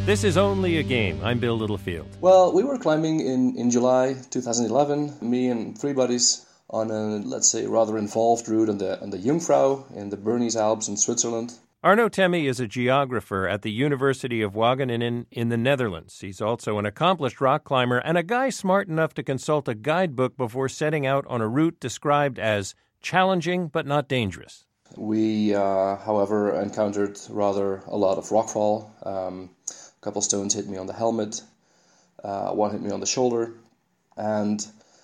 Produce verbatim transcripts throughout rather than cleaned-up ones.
This is Only a Game. I'm Bill Littlefield. Well, we were climbing in, in July twenty eleven, me and three buddies, on a, let's say, rather involved route on the, on the Jungfrau in the Bernese Alps in Switzerland. Arno Temme is a geographer at the University of Wageningen in the Netherlands. He's also an accomplished rock climber and a guy smart enough to consult a guidebook before setting out on a route described as challenging but not dangerous. We, uh, however, encountered rather a lot of rockfall. Um, a couple stones hit me on the helmet, uh, one hit me on the shoulder, and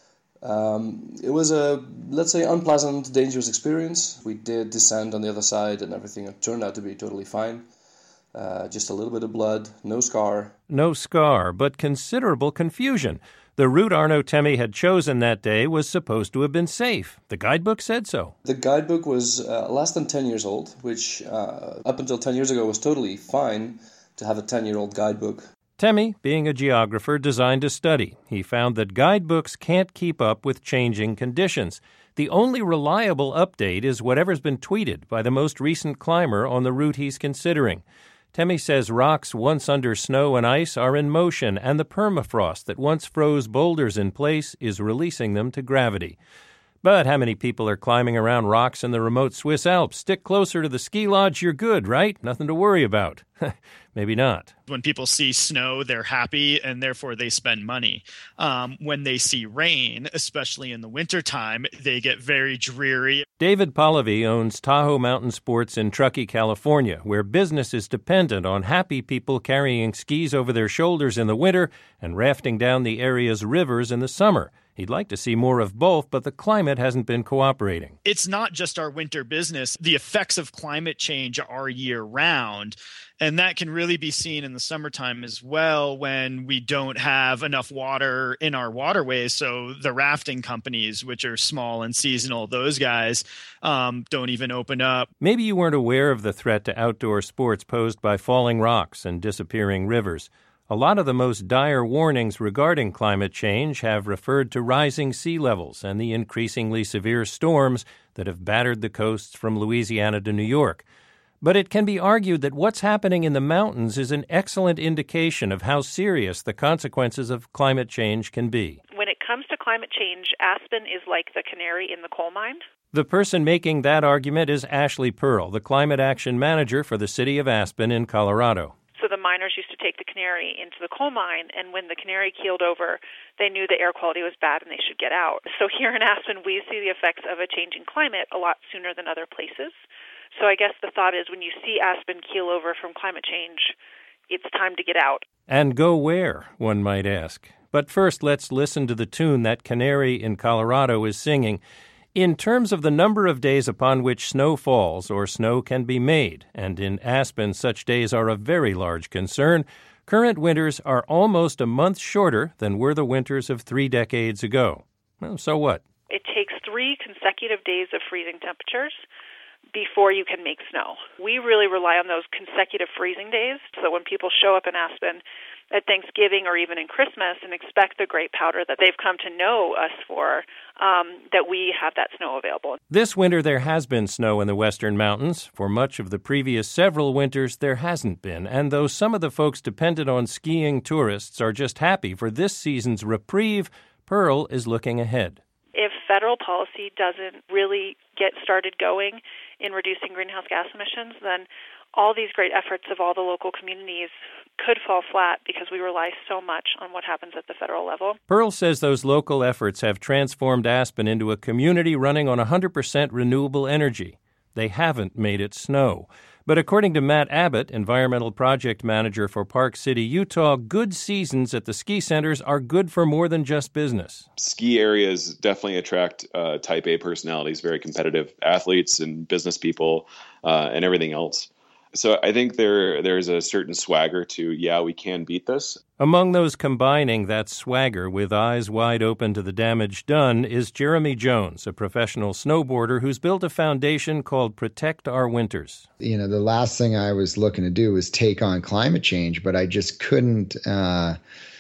um, it was a, let's say, unpleasant, dangerous experience. We did descend on the other side and everything turned out to be totally fine. Uh, just a little bit of blood, no scar. No scar, but considerable confusion. The route Arno Temme had chosen that day was supposed to have been safe. The guidebook said so. The guidebook was uh, less than ten years old, which uh, up until ten years ago was totally fine to have a ten-year-old guidebook. Temme, being a geographer, designed a study. He found that guidebooks can't keep up with changing conditions. The only reliable update is whatever's been tweeted by the most recent climber on the route he's considering. Temme says rocks once under snow and ice are in motion, and the permafrost that once froze boulders in place is releasing them to gravity. But how many people are climbing around rocks in the remote Swiss Alps? Stick closer to the ski lodge, you're good, right? Nothing to worry about. Maybe not. When people see snow, they're happy, and therefore they spend money. Um, when they see rain, especially in the wintertime, they get very dreary. David Pallavi owns Tahoe Mountain Sports in Truckee, California, where business is dependent on happy people carrying skis over their shoulders in the winter and rafting down the area's rivers in the summer. He'd like to see more of both, but the climate hasn't been cooperating. It's not just our winter business. The effects of climate change are year-round, and that can really be seen in the summertime as well when we don't have enough water in our waterways. So the rafting companies, which are small and seasonal, those guys um, don't even open up. Maybe you weren't aware of the threat to outdoor sports posed by falling rocks and disappearing rivers. A lot of the most dire warnings regarding climate change have referred to rising sea levels and the increasingly severe storms that have battered the coasts from Louisiana to New York. But it can be argued that what's happening in the mountains is an excellent indication of how serious the consequences of climate change can be. When it comes to climate change, Aspen is like the canary in the coal mine. The person making that argument is Ashley Pearl, the climate action manager for the city of Aspen in Colorado. So the miners used to take the canary into the coal mine, and when the canary keeled over, they knew the air quality was bad and they should get out. So here in Aspen, we see the effects of a changing climate a lot sooner than other places. So I guess the thought is when you see Aspen keel over from climate change, it's time to get out. And go where, one might ask. But first, let's listen to the tune that canary in Colorado is singing. In terms of the number of days upon which snow falls or snow can be made, and in Aspen such days are a very large concern, current winters are almost a month shorter than were the winters of three decades ago. Well, so what? It takes three consecutive days of freezing temperatures before you can make snow. We really rely on those consecutive freezing days, so when people show up in Aspen at Thanksgiving or even in Christmas and expect the great powder that they've come to know us for, um, that we have that snow available. This winter there has been snow in the western mountains. For much of the previous several winters, there hasn't been. And though some of the folks dependent on skiing tourists are just happy for this season's reprieve, Pearl is looking ahead. If federal policy doesn't really get started going in reducing greenhouse gas emissions, then all these great efforts of all the local communities could fall flat because we rely so much on what happens at the federal level. Pearl says those local efforts have transformed Aspen into a community running on one hundred percent renewable energy. They haven't made it snow. But according to Matt Abbott, environmental project manager for Park City, Utah, good seasons at the ski centers are good for more than just business. Ski areas definitely attract uh, type A personalities, very competitive athletes and business people uh, and everything else. So I think there there's a certain swagger to, yeah, we can beat this. Among those combining that swagger with eyes wide open to the damage done is Jeremy Jones, a professional snowboarder who's built a foundation called Protect Our Winters. You know, the last thing I was looking to do was take on climate change, but I just couldn't uh,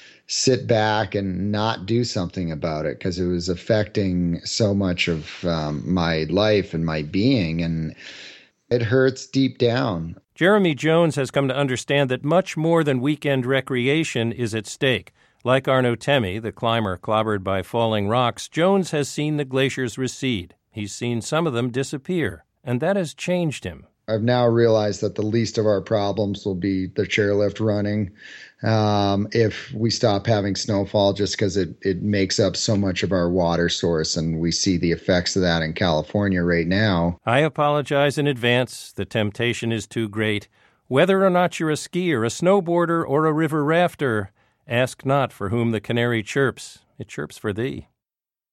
sit back and not do something about it because it was affecting so much of um, my life and my being, and it hurts deep down. Jeremy Jones has come to understand that much more than weekend recreation is at stake. Like Arno Temi, the climber clobbered by falling rocks, Jones has seen the glaciers recede. He's seen some of them disappear, and that has changed him. I've now realized that the least of our problems will be the chairlift running. Um, if we stop having snowfall, just because it, it makes up so much of our water source, and we see the effects of that in California right now. I apologize in advance. The temptation is too great. Whether or not you're a skier, a snowboarder, or a river rafter, ask not for whom the canary chirps. It chirps for thee.